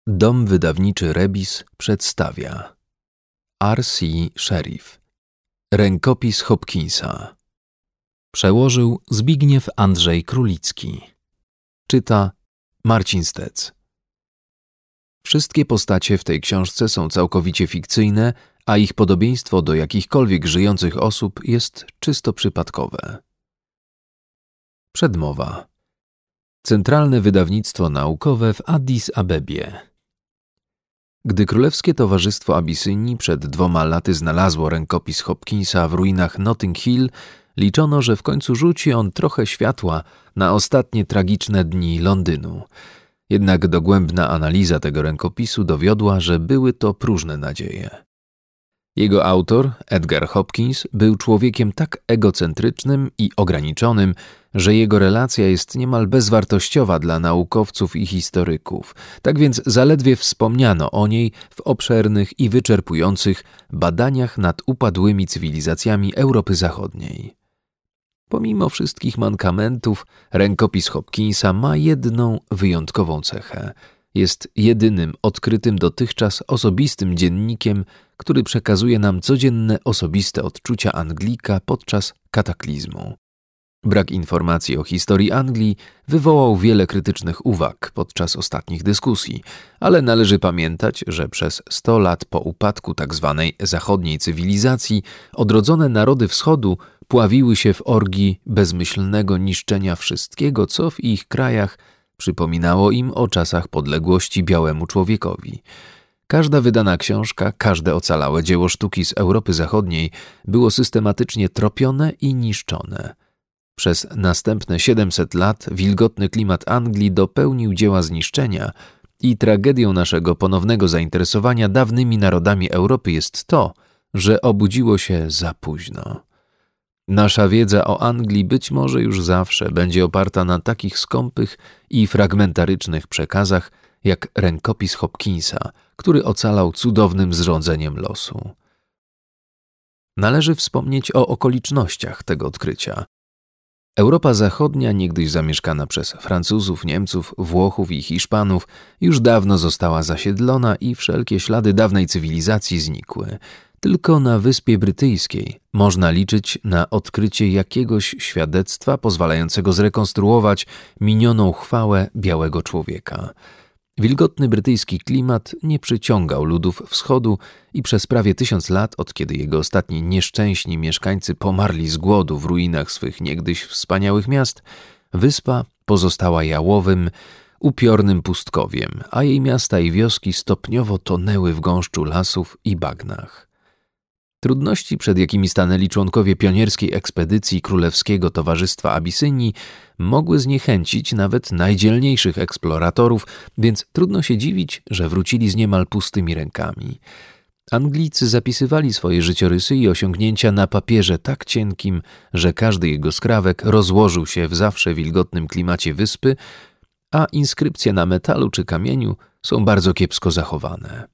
Dom wydawniczy Rebis przedstawia R.C. Sherriff. Rękopis Hopkinsa. Przełożył Zbigniew Andrzej Królicki. Czyta Marcin Stec. Wszystkie postacie w tej książce są całkowicie fikcyjne, a ich podobieństwo do jakichkolwiek żyjących osób jest czysto przypadkowe. Przedmowa. Centralne Wydawnictwo Naukowe w Addis Abebie. Gdy Królewskie Towarzystwo Abysynii przed 2 laty znalazło rękopis Hopkinsa w ruinach Notting Hill, liczono, że w końcu rzuci on trochę światła na ostatnie tragiczne dni Londynu. Jednak dogłębna analiza tego rękopisu dowiodła, że były to próżne nadzieje. Jego autor, Edgar Hopkins, był człowiekiem tak egocentrycznym i ograniczonym, że jego relacja jest niemal bezwartościowa dla naukowców i historyków. Tak więc zaledwie wspomniano o niej w obszernych i wyczerpujących badaniach nad upadłymi cywilizacjami Europy Zachodniej. Pomimo wszystkich mankamentów, rękopis Hopkinsa ma jedną wyjątkową cechę. Jest jedynym odkrytym dotychczas osobistym dziennikiem, który przekazuje nam codzienne osobiste odczucia Anglika podczas kataklizmu. Brak informacji o historii Anglii wywołał wiele krytycznych uwag podczas ostatnich dyskusji, ale należy pamiętać, że przez 100 lat po upadku tzw. zachodniej cywilizacji odrodzone narody wschodu pławiły się w orgii bezmyślnego niszczenia wszystkiego, co w ich krajach przypominało im o czasach podległości białemu człowiekowi. Każda wydana książka, każde ocalałe dzieło sztuki z Europy Zachodniej było systematycznie tropione i niszczone. Przez następne 700 lat wilgotny klimat Anglii dopełnił dzieła zniszczenia i tragedią naszego ponownego zainteresowania dawnymi narodami Europy jest to, że obudziło się za późno. Nasza wiedza o Anglii być może już zawsze będzie oparta na takich skąpych i fragmentarycznych przekazach jak rękopis Hopkinsa, który ocalał cudownym zrządzeniem losu. Należy wspomnieć o okolicznościach tego odkrycia. Europa Zachodnia, niegdyś zamieszkana przez Francuzów, Niemców, Włochów i Hiszpanów, już dawno została zasiedlona i wszelkie ślady dawnej cywilizacji znikły. Tylko na Wyspie Brytyjskiej można liczyć na odkrycie jakiegoś świadectwa pozwalającego zrekonstruować minioną chwałę białego człowieka. Wilgotny brytyjski klimat nie przyciągał ludów wschodu i przez prawie 1000 lat, od kiedy jego ostatni nieszczęśni mieszkańcy pomarli z głodu w ruinach swych niegdyś wspaniałych miast, wyspa pozostała jałowym, upiornym pustkowiem, a jej miasta i wioski stopniowo tonęły w gąszczu lasów i bagnach. Trudności, przed jakimi stanęli członkowie pionierskiej ekspedycji Królewskiego Towarzystwa Abysynii, mogły zniechęcić nawet najdzielniejszych eksploratorów, więc trudno się dziwić, że wrócili z niemal pustymi rękami. Anglicy zapisywali swoje życiorysy i osiągnięcia na papierze tak cienkim, że każdy jego skrawek rozłożył się w zawsze wilgotnym klimacie wyspy, a inskrypcje na metalu czy kamieniu są bardzo kiepsko zachowane.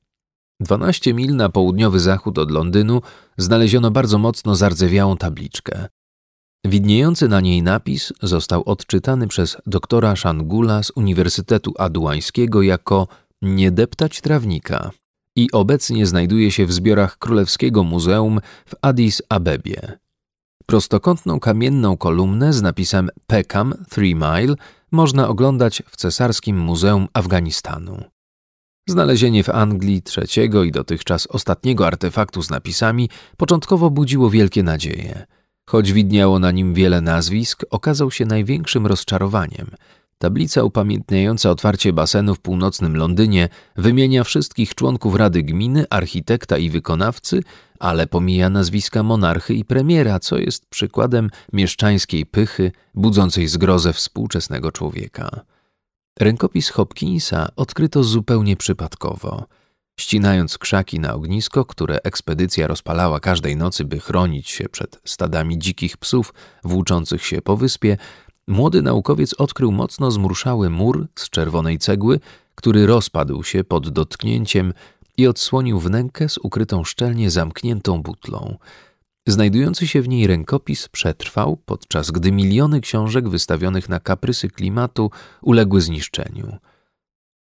12 mil na południowy zachód od Londynu znaleziono bardzo mocno zardzewiałą tabliczkę. Widniejący na niej napis został odczytany przez doktora Szangula z Uniwersytetu Aduańskiego jako „nie deptać trawnika” i obecnie znajduje się w zbiorach Królewskiego Muzeum w Addis Abebie. Prostokątną kamienną kolumnę z napisem Peckham 3 Mile można oglądać w Cesarskim Muzeum Afganistanu. Znalezienie w Anglii trzeciego i dotychczas ostatniego artefaktu z napisami początkowo budziło wielkie nadzieje. Choć widniało na nim wiele nazwisk, okazał się największym rozczarowaniem. Tablica upamiętniająca otwarcie basenu w północnym Londynie wymienia wszystkich członków Rady Gminy, architekta i wykonawcy, ale pomija nazwiska monarchy i premiera, co jest przykładem mieszczańskiej pychy budzącej zgrozę współczesnego człowieka. Rękopis Hopkinsa odkryto zupełnie przypadkowo. Ścinając krzaki na ognisko, które ekspedycja rozpalała każdej nocy, by chronić się przed stadami dzikich psów włóczących się po wyspie, młody naukowiec odkrył mocno zmrurszały mur z czerwonej cegły, który rozpadł się pod dotknięciem i odsłonił wnękę z ukrytą szczelnie zamkniętą butlą. Znajdujący się w niej rękopis przetrwał, podczas gdy miliony książek wystawionych na kaprysy klimatu uległy zniszczeniu.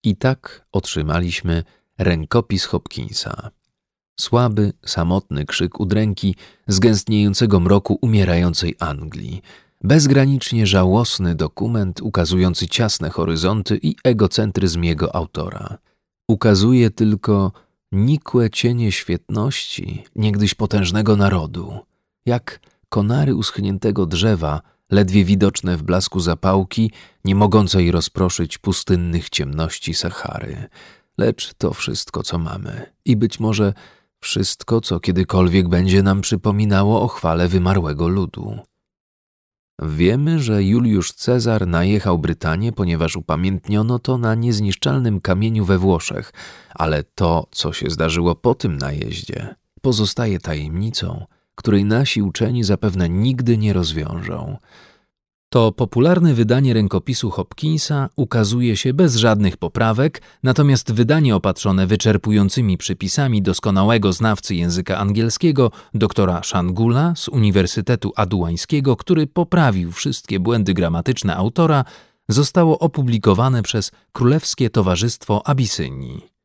I tak otrzymaliśmy rękopis Hopkinsa. Słaby, samotny krzyk udręki z gęstniejącego mroku umierającej Anglii. Bezgranicznie żałosny dokument ukazujący ciasne horyzonty i egocentryzm jego autora. Ukazuje tylko nikłe cienie świetności niegdyś potężnego narodu, jak konary uschniętego drzewa, ledwie widoczne w blasku zapałki, nie mogącej rozproszyć pustynnych ciemności Sahary. Lecz to wszystko, co mamy i być może wszystko, co kiedykolwiek będzie nam przypominało o chwale wymarłego ludu. Wiemy, że Juliusz Cezar najechał Brytanię, ponieważ upamiętniono to na niezniszczalnym kamieniu we Włoszech, ale to, co się zdarzyło po tym najeździe, pozostaje tajemnicą, której nasi uczeni zapewne nigdy nie rozwiążą. To popularne wydanie rękopisu Hopkinsa ukazuje się bez żadnych poprawek, natomiast wydanie opatrzone wyczerpującymi przypisami doskonałego znawcy języka angielskiego doktora Szangula z Uniwersytetu Aduańskiego, który poprawił wszystkie błędy gramatyczne autora, zostało opublikowane przez Królewskie Towarzystwo Abysynii.